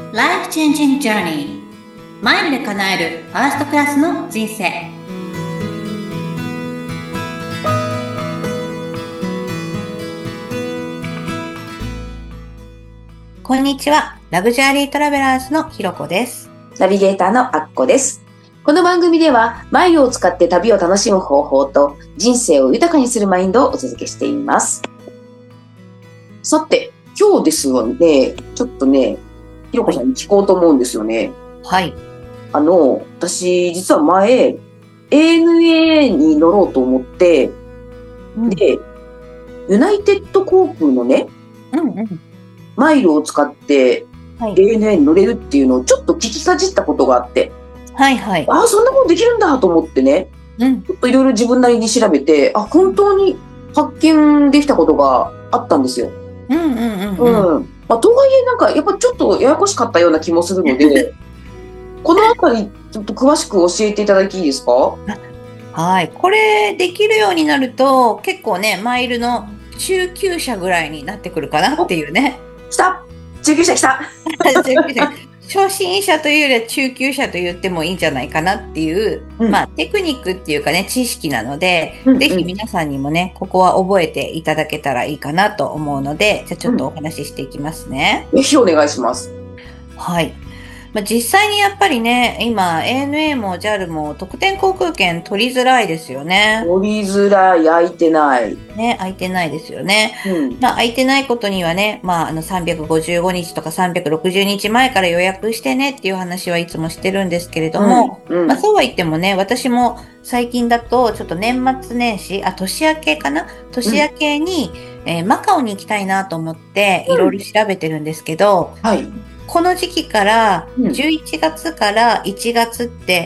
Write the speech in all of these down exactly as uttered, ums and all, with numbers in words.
Life Changing Journey マイルで叶えるファーストクラスの人生。こんにちは。ラグジュアリートラベラーズのひろこです。 ナビゲーターのあっこです。この番組ではマイルを使って旅を楽しむ方法と人生を豊かにするマインドをお届けしています。さて、今日ですよね、ちょっとね、ひろこさんに聞こうと思うんですよね。 はい。 あの、私、実は前、エーエヌエー に乗ろうと思って、うん、で、ユナイテッド航空のね、 うんうん、 マイルを使って、エーエヌエー に乗れるっていうのをちょっと聞きかじったことがあって、 はいはい。 ああ、そんなことできるんだと思ってね、うん、ちょっといろいろ自分なりに調べて、あ、本当に発見できたことがあったんですよ。 うんうんうんうん。 うん。まあ、とはいえなんかやっぱちょっとややこしかったような気もするので、このあたりちょっと詳しく教えていただいていいですか？ はい。これできるようになると結構ね、マイルの中級者ぐらいになってくるかなっていうね。 来た！中級者来た初心者というよりは中級者と言ってもいいんじゃないかなっていう、うん、まあテクニックっていうかね、知識なので、うんうん、ぜひ皆さんにもね、ここは覚えていただけたらいいかなと思うので、じゃあちょっとお話ししていきますね。 ぜひお願いします。 はい。まあ、実際にやっぱりね、今 エーエヌエー も ジャル も特典航空券取りづらいですよね。 取りづらい、空いてない。 ね、空いてないですよね。 うん、 まあ空いてないことにはね、まああのさんびゃくごじゅうごにちとかさんびゃくろくじゅうにちまえから予約してねっていう話はいつもしてるんですけれども、うんうん、まあそうは言ってもね、私も最近だとちょっと年末年始、あ、年明けかな年明けに、うんえー、マカオに行きたいなと思っていろいろ調べてるんですけど、 うん、はい。 この時期からじゅういちがつからいちがつって、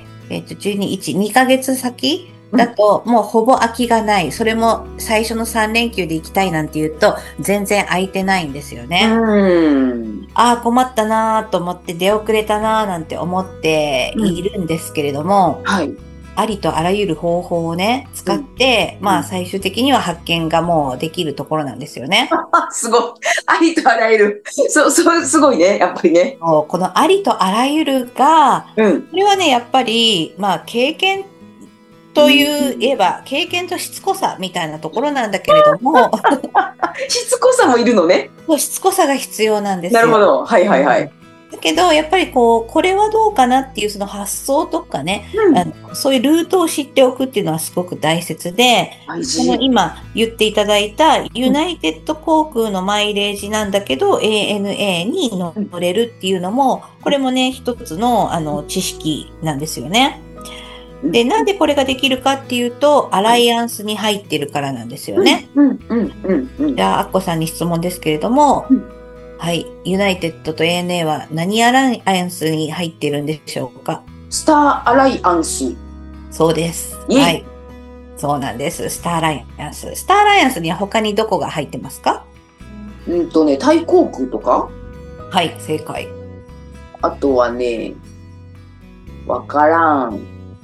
うん、えっとじゅうに、いち、にかげつ先だともうほぼ空きがない。それも最初のさんれんきゅうで行きたいなんて言うと全然空いてないんですよね。 うんああ困ったなーと思って出遅れたなーなんて思っているんですけれども、 うん、はい。 ありとあらゆる方法をね、使って、うん、まあ最終的には発見がもうできるところなんですよね。 すごい。ありとあらゆる。そう、そう、すごいね。やっぱりね。 このありとあらゆるが、うん、これはね、やっぱり、まあ経験という言えば、うん、経験としつこさみたいなところなんだけれども。 しつこさもいるのね。 しつこさが必要なんですよ。 なるほど。はいはいはい。 だけど、やっぱりこう、これはどうかなっていうその発想とかね、うん、あのそういうルートを知っておくっていうのはすごく大切で、この今言っていただいたユナイテッド航空のマイレージなんだけど、うん、エーエヌエー に乗れるっていうのも、これもね、一つのあの知識なんですよね。で、なんでこれができるかっていうと、アライアンスに入ってるからなんですよね。じゃあ、アッコさんに質問ですけれども、うんはい。ユナイテッドと エーエヌエー は何アライアンスに入っているんでしょうか？ スターアライアンス。 そうです。はい。そうなんです。スターアライアンス。スターアライアンスには他にどこが入ってますか？ うんとね、タイ航空とか？ はい、正解。 あとはね、わからん。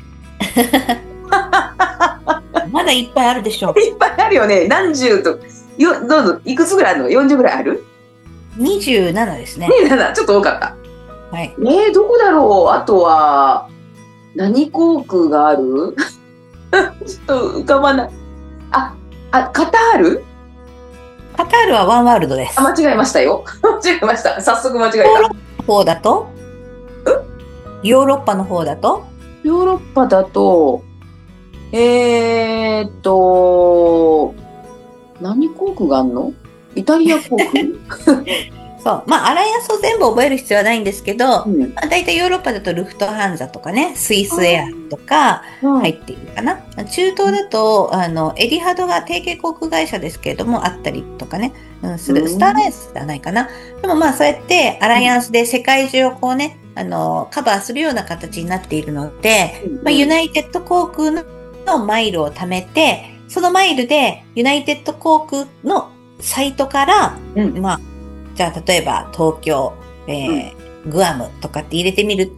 まだいっぱいあるでしょう。 いっぱいあるよね。何十と、よ、どうぞ、いくつぐらいあるの？ よんじゅう ぐらいある？ にじゅうななですね。 にじゅうなな、ちょっと多かった。 はい。 えー、どこだろう？あとは、何航空がある？ちょっと浮かばない。あ、あ、カタール？ カタールはワンワールドです。 あ、間違えましたよ。間違えました。早速間違えた。 ヨーロッパの方だと？ヨーロッパの方だと？ ヨーロッパだと、えーっと、何航空があんの？イタリア航空そう。まあ、アライアンスを全部覚える必要はないんですけど、うんまあ、大体ヨーロッパだとルフトハンザとかね、スイスエアとか入っているかな。うん、中東だと、あの、エディハドが提携航空会社ですけれども、あったりとかね、うん、する。スターアライアンスではないかな。でもまあ、そうやってアライアンスで世界中をこうね、あの、カバーするような形になっているので、うんまあ、ユナイテッド航空のマイルを貯めて、そのマイルでユナイテッド航空のサイトから、うん、まあ、じゃあ例えば東京、えーうん、グアムとかって入れてみると、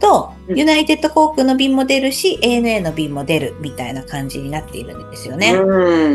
うん、 ユナイテッド航空の便も出るし、エーエヌエー の便も出るみたいな感じになっているんですよね。 うん。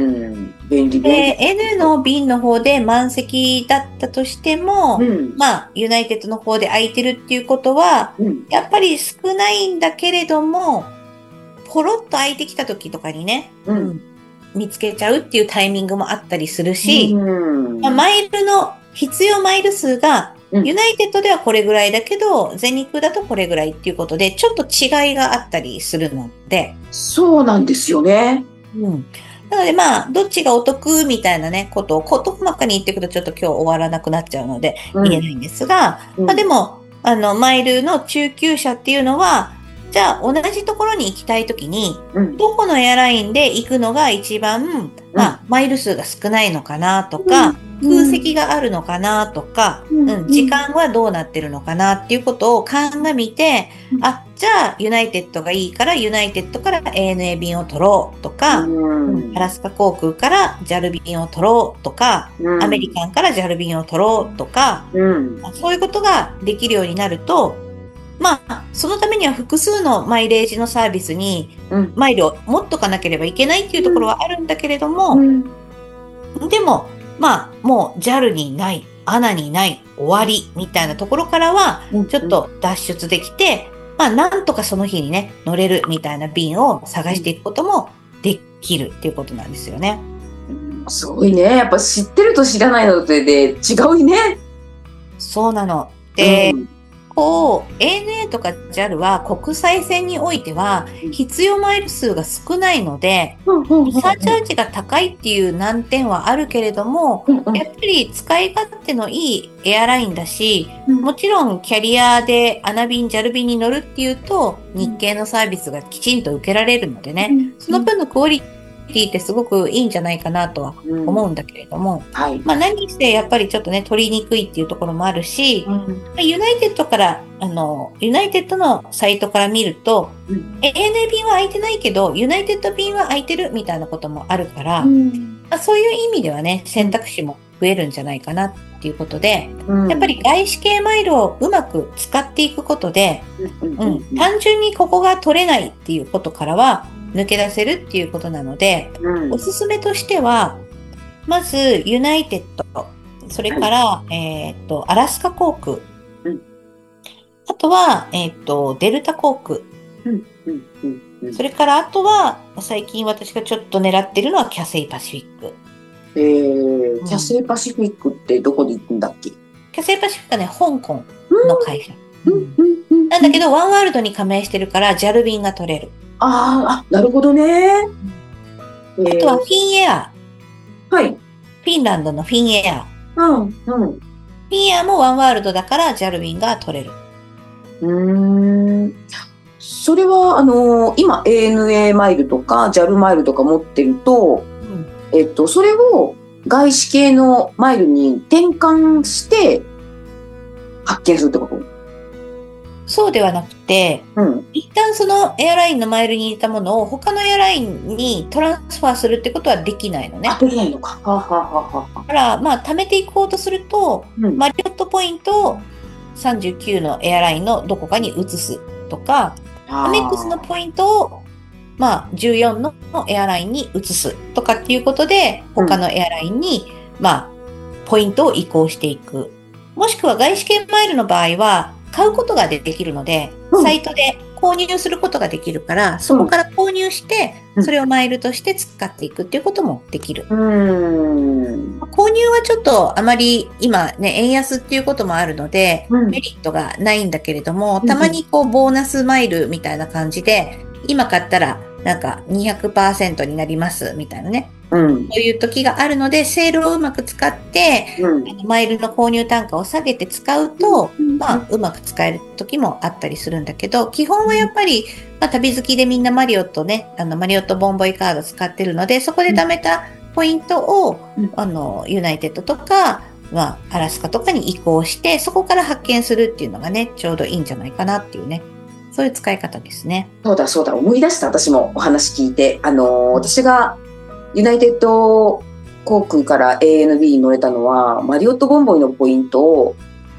便利便利。 で、エーエヌエー の便の方で満席だったとしても、 うん、 まあ、ユナイテッドの方で空いてるっていうことは、 うん、 やっぱり少ないんだけれども、ポロッと空いてきた時とかにね、 うんうん見つけちゃうっていうタイミングもあったりするし、 うんまあ、マイルの必要マイル数が、 うんユナイテッドではこれぐらいだけど、全日空だとこれぐらいっていうことで、ちょっと違いがあったりするので、 そうなんですよね。 うん。なのでまあ、どっちがお得みたいなね、ことを、こと細かに言っていくとちょっと今日終わらなくなっちゃうので、 うん言えないんですが、 うんまあでも、あの、マイルの中級者っていうのは、じゃあ同じところに行きたいときに、 うんどこのエアラインで行くのが一番、まあ、マイル数が少ないのかなとか、 うん空席があるのかなとか、 うんうん、時間はどうなってるのかなっていうことを鑑みて、 うんあ、じゃあユナイテッドがいいからユナイテッドから エーエヌエー 便を取ろうとか、 うんアラスカ航空から ジャル 便を取ろうとか、 うんアメリカンから ジャル 便を取ろうとか、 うんそういうことができるようになると、まあ、そのためには複数のマイレージのサービスにうんマイルを持っとかなければいけないっていうところはあるんだけれども、 うんでも、まあ、もう ジャル にない、アナ にない、終わりみたいなところからは、ちょっと脱出できて、まあ、なんとかその日にね、乗れるみたいな便を探していくこともできるっていうことなんですよね。 すごいね。やっぱ知ってると知らないのでで違うね。 そうなの。で、 うんこう、エーエヌエー とか ジャル は国際線においては必要マイル数が少ないので、サーチャージが高いっていう難点はあるけれども、やっぱり使い勝手のいいエアラインだし、もちろんキャリアでアナ便、ジャル 便に乗るっていうと、日系のサービスがきちんと受けられるのでね、その分のクオリティってすごくいいんじゃないかなとは思うんだけれども、 はい。 まあ何してやっぱりちょっとね、取りにくいっていうところもあるし、 うんユナイテッドから、あの、ユナイテッドのサイトから見ると、 うんエーエヌエー 便は空いてないけど、ユナイテッド便は空いてるみたいなこともあるから、 うんまあ、そういう意味ではね、選択肢も増えるんじゃないかなっていうことで、 うんやっぱり外資系マイルをうまく使っていくことで、 うんうん、単純にここが取れないっていうことからは抜け出せるっていうことなので、 うんおすすめとしては、まずユナイテッド、それから、えっと、アラスカ航空、 うんあとは、えっと、デルタ航空、 うんうんうんうんそれからあとは、最近私がちょっと狙ってるのはキャセイパシフィック。 えー、キャセイパシフィックってどこで行くんだっけ？ キャセイパシフィックはね、香港の会社。 うんうんうんなんだけど、ワンワールドに加盟してるから、ジャル 便が取れる。 あーあ、なるほどね。えーあとは、フィンエア。 はい。 フィンランドのフィンエア。 うんうん。 フィンエアもワンワールドだから、ジャル 便が取れる。 うーん。それは、あのー今 エーエヌエー マイルとか ジャル マイルとか持ってると、 うんえっと、それを外資系のマイルに転換して発見するってこと？ そうではなくて、 うん。 一旦そのエアラインのマイルに入れたものを他のエアラインにトランスファーするってことはできないのね。 あ、できないのか。はあ、はあはあはあ、 だから、まあ、貯めていこうとすると、 うんマリオットポイントをさんじゅうきゅうのエアラインのどこかに移すとか、アメックスのポイントを、まあ、じゅうよんのエアラインに移すとかっていうことで、他のエアラインに、まあ、ポイントを移行していく。もしくは外資系マイルの場合は、買うことができるので、 うんサイトで購入することができるから、そこから購入して、 うんそれをマイルとして使っていくっていうこともできる。 うーん。 購入はちょっとあまり今ね、円安っていうこともあるので、 うんメリットがないんだけれども、 うんたまにこうボーナスマイルみたいな感じで、今買ったらなんかにひゃくパーセントになりますみたいなね。 うん。 そういう時があるので、セールをうまく使って、 うん。 あのマイルの購入単価を下げて使うと、 うんまあ、うまく使える時もあったりするんだけど、基本はやっぱり、まあ、旅好きでみんなマリオットね、あの、マリオットボンボイカード使ってるので、そこで貯めたポイントを、 うんあの、ユナイテッドとか、まあ、アラスカとかに移行して、そこから発見するっていうのがね、ちょうどいいんじゃないかなっていうね、そういう使い方ですね。 そうだそうだ、思い出した。私もお話聞いて。あのー私がユナイテッド航空から エーエヌビー に乗れたのは、マリオットボンボイのポイントを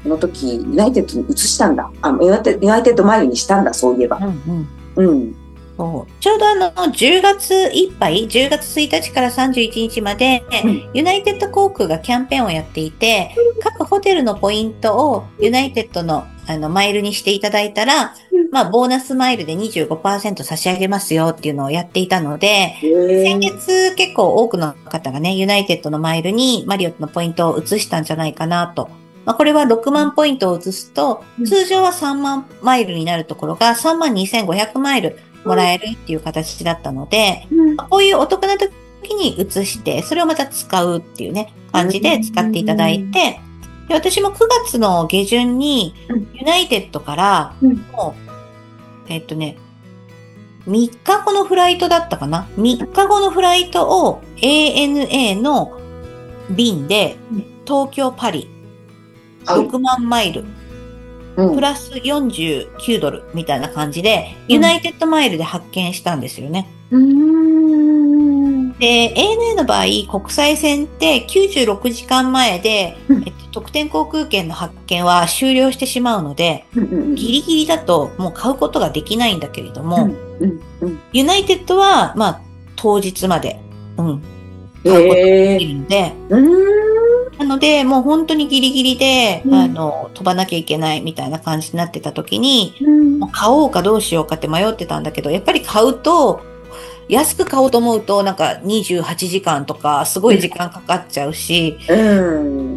この時、ユナイテッドに移したんだ。あ、ユナイテユナイテッドマイルにしたんだ、そういえば。 うんうん。 うん。 そうちょうどあの、じゅうがついっぱい、じゅうがつついたちからさんじゅういちにちまで、 うん、 ユナイテッド航空がキャンペーンをやっていて、各ホテルのポイントをユナイテッドのあのマイルにしていただいたら、まあ、ボーナスマイルで にじゅうごパーセント 差し上げますよっていうのをやっていたので、先月結構多くの方がね、ユナイテッドのマイルにマリオットのポイントを移したんじゃないかなと。まあ、これはろくまんポイントを移すと、通常はさんまんマイルになるところがさんまんにせんごひゃくマイルもらえるっていう形だったので、こういうお得な時に移して、それをまた使うっていうね、感じで使っていただいて、で私もくがつの下旬にユナイテッドからもう、えっとね、みっかごのフライトだったかな ?みっかごのフライトを エーエヌエー の便で東京パリろくまんマイル、うん、プラスよんじゅうきゅうドルみたいな感じで、ユナイテッドマイルで発券したんですよね。うーんで、エーエヌエー の場合、国際線ってきゅうじゅうろくじかんまえで、うん、えっと、特典航空券の発券は終了してしまうので、うんうんうん、ギリギリだともう買うことができないんだけれども、うんうんうん、ユナイテッドは、まあ、当日まで、うん、買うことができるので、えーなので、もう本当にギリギリで、うん、あの、飛ばなきゃいけないみたいな感じになってた時に、うん、もう買おうかどうしようかって迷ってたんだけど、やっぱり買うと、安く買おうと思うと、なんかにじゅうはちじかんとか、すごい時間かかっちゃうし、うん、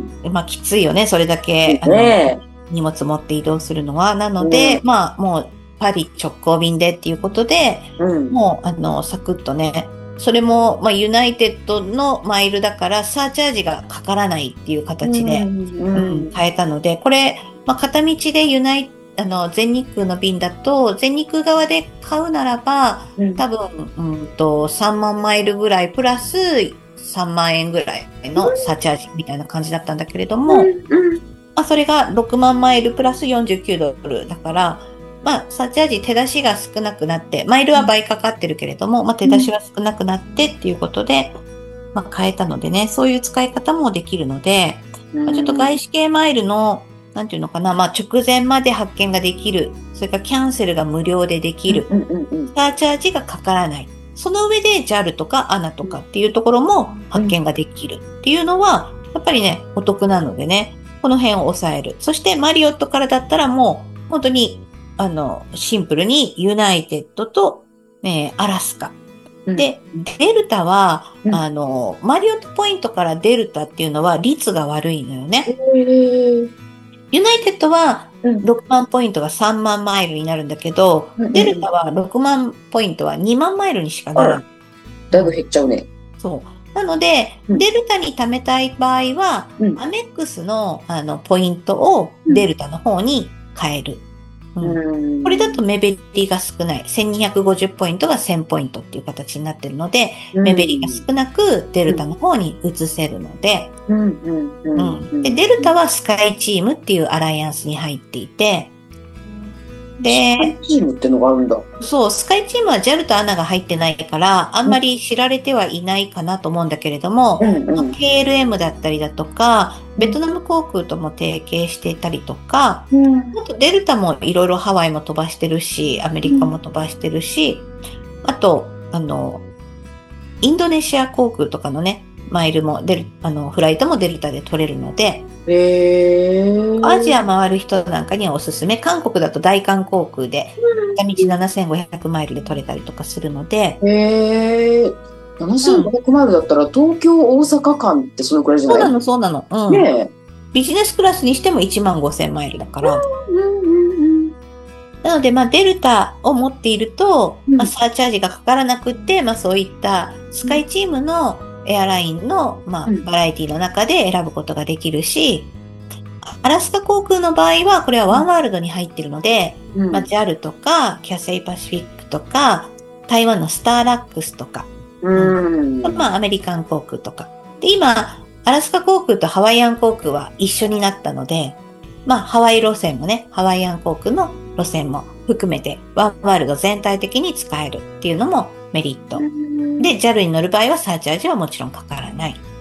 まあきついよね、それだけ、ね、あの荷物持って移動するのは。なので、うん、まあもうパリ直行便でっていうことで、うん、もうあの、サクッとね、それも、まあ、ユナイテッドのマイルだから、サーチャージがかからないっていう形で、うんうん、変えたので、これ、まあ、片道でユナイ、あの、全日空の便だと、全日空側で買うならば、多分、うんと、さんまんマイルぐらい、プラスさんまんえんぐらいのサーチャージみたいな感じだったんだけれども、まあ、それがろくまんマイルプラスよんじゅうきゅうドルだから、まあ、サーチャージ手出しが少なくなって、マイルは倍かかってるけれども、まあ、手出しが少なくなってっていうことで、まあ、変えたのでね、そういう使い方もできるので、まあ、ちょっと外資系マイルの、なんていうのかな、まあ、直前まで発券ができる、それからキャンセルが無料でできる、サーチャージがかからない。その上で ジャル とか エーエヌエー とかっていうところも発券ができるっていうのは、やっぱりね、お得なのでね、この辺を抑える。そしてマリオットからだったらもう、本当に、あの、シンプルにユナイテッドと、えー、アラスカ。うん、で、デルタは、うん、あの、マリオットポイントからデルタっていうのは率が悪いのよね。ユナイテッドはろくまんポイントがさんまんマイルになるんだけど、うん、デルタはろくまんポイントはにまんマイルにしかならない。 だいぶ減っちゃうね。 そう。なので、うん、デルタに貯めたい場合は、うん、アメックスの、あの、ポイントをデルタの方に変える。うん、これだと目減りが少ない。せんにひゃくごじゅうポイントがせんポイントっていう形になってるので、うん、目減りが少なくデルタの方に移せるので、で、デルタはスカイチームっていうアライアンスに入っていて、で、 スカイチームってのがあるんだ。 そう、スカイチームは ジャル と エーエヌエー が入ってないから、あんまり知られてはいないかなと思うんだけれども、うんうん、ケーエルエム だったりだとか、ベトナム航空とも提携していたりとか、うん、あとデルタもいろいろハワイも飛ばしてるし、アメリカも飛ばしてるし、うん、あと、あの、インドネシア航空とかのね、マイルもデル、あの、フライトもデルタで取れるので、 へー。 アジア回る人なんかにはおすすめ。韓国だと大韓航空で、片道ななせんごひゃくマイルで取れたりとかするので。 へー。ななせんごひゃくマイルだったら、東京大阪間ってそのくらいじゃない？ そうなの、そうなの。うん。ね、ビジネスクラスにしてもいちまんごせんマイルだから。うんうんうん、なので、まあ、デルタを持っていると、まあ、サーチャージがかからなくって、まあ、そういったスカイチームのエアラインの、まあ、バラエティの中で選ぶことができるし、アラスカ航空の場合は、これはワンワールドに入っているので、うん、まあ、ジャル とか、キャセイパシフィックとか、台湾のスターラックスとか、うんうん、まあ、アメリカン航空とか。で、今、アラスカ航空とハワイアン航空は一緒になったので、まあ、ハワイ路線もね、ハワイアン航空の路線も含めて、ワンワールド全体的に使えるっていうのもメリット。で、ジャル に乗る場合はサーチャージはもちろんかからない。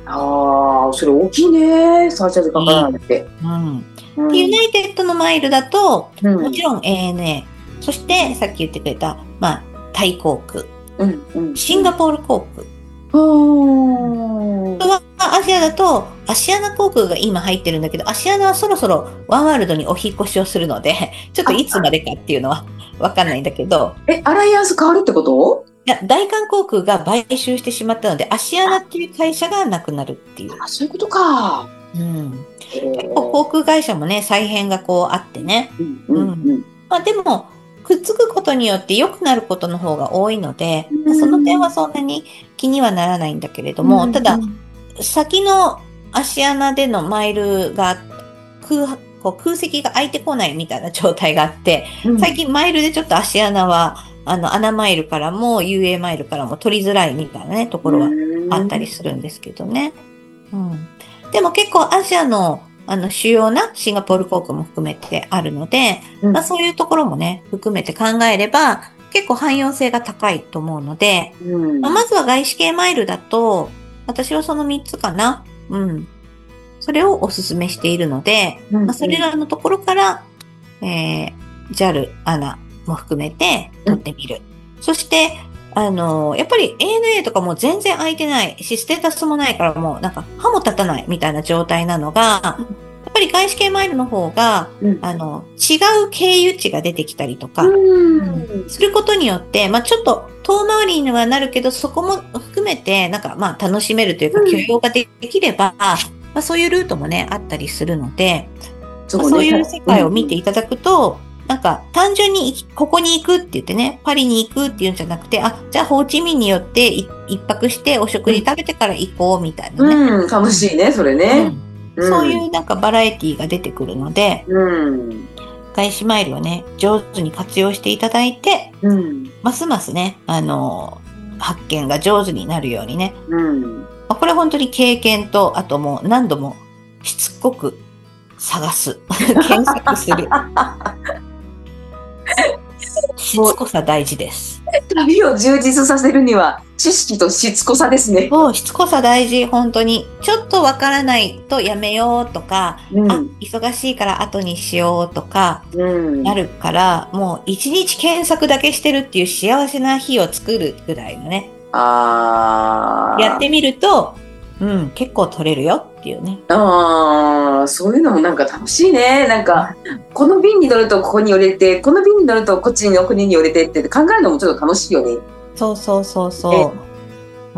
ああ、それ大きいね。サーチャージかからないって。 うん。うん、ユナイテッドのマイルだと、うん、もちろん エーエヌエー、そしてさっき言ってくれた、まあ、タイ航空、うんうん、シンガポール航空。うん、アジアだと、アシアナ航空が今入ってるんだけど、アシアナはそろそろワンワールドにお引越しをするので、ちょっといつまでかっていうのはわかんないんだけど。 え、アライアンス変わるってこと？ いや、大韓航空が買収してしまったので、アシアナっていう会社がなくなるっていう。 あ、そういうことか。 うん。結構航空会社もね、再編がこうあってね。うんうんうん、まあでも、くっつくことによって良くなることの方が多いので、うん、その点はそんなに気にはならないんだけれども、うん、ただ、先のアシアナでのマイルが空、こう空席が空いてこないみたいな状態があって、うん、最近マイルでちょっとアシアナは、あの、アナマイルからも ユーエー マイルからも取りづらいみたいなね、ところはあったりするんですけどね。うん。でも結構アジアのあの、主要なシンガポール航空も含めてあるので、うん、まあそういうところもね、含めて考えれば、結構汎用性が高いと思うので、うんまあ、まずは外資系マイルだと、私はそのみっつかな。うん。それをお勧めしているので、うんまあ、それらのところから、えー、ジャル、アナ も含めて取ってみる。うん、そして、あの、やっぱり エーエヌエー とかも全然空いてないし、ステータスもないからもうなんか歯も立たないみたいな状態なのが、やっぱり外資系マイルの方が、うん、あの、違う経由地が出てきたりとか、うん、することによって、まあちょっと遠回りにはなるけど、そこも含めて、なんかまあ楽しめるというか、許容ができれば、うん、まあそういうルートもね、あったりするので、そうね、まあ、そういう世界を見ていただくと、うんなんか、単純に、ここに行くって言ってね、パリに行くっていうんじゃなくて、あ、じゃあ、ホーチミンによって一泊してお食事食べてから行こうみたいなね。 うん、楽しいね、それね、 うん。そういうなんかバラエティが出てくるので、うん、外資マイルをね、上手に活用していただいて、うん、ますますね、あの、発見が上手になるようにね。うん、これ本当に経験と、あともう何度もしつこく探す。検索する。しつこさ大事です。 旅を充実させるには知識としつこさですね。 そう、しつこさ大事、本当に。ちょっとわからないとやめようとか、うん、あ、忙しいから後にしようとか、うん、なるから、もう一日検索だけしてるっていう幸せな日を作るぐらいのね。あやってみると、うん、結構取れるよっていうね。 ああ、そういうのもなんか楽しいね。なんか、この便に乗るとここに寄れて、この便に乗るとこっちの国に寄れてって考えるのもちょっと楽しいよね。 そうそうそうそう。うん。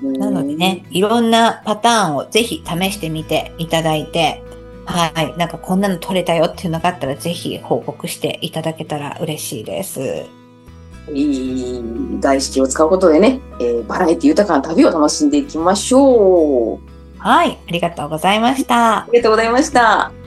なのでね、いろんなパターンをぜひ試してみていただいて、はい。なんかこんなの取れたよっていうのがあったらぜひ報告していただけたら嬉しいです。 いい外資を使うことでね、えー、バラエティ豊かな旅を楽しんでいきましょう。 はい、ありがとうございました。 ありがとうございました。